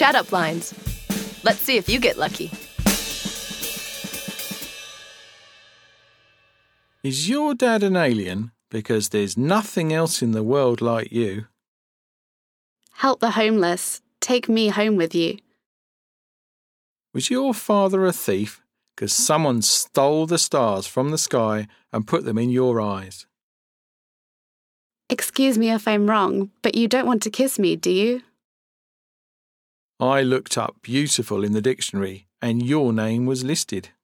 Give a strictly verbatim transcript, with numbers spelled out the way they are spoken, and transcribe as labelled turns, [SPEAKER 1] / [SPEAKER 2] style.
[SPEAKER 1] Chat Up Lines. Let's see if you get lucky.
[SPEAKER 2] Is your dad an alien? Because there's nothing else in the world like you.
[SPEAKER 3] Help the homeless. Take me home with you.
[SPEAKER 2] Was your father a thief? Because someone stole the stars from the sky and put them in your eyes.
[SPEAKER 3] Excuse me if I'm wrong, but you don't want to kiss me, do you?
[SPEAKER 2] I looked up beautiful in the dictionary and your name was listed.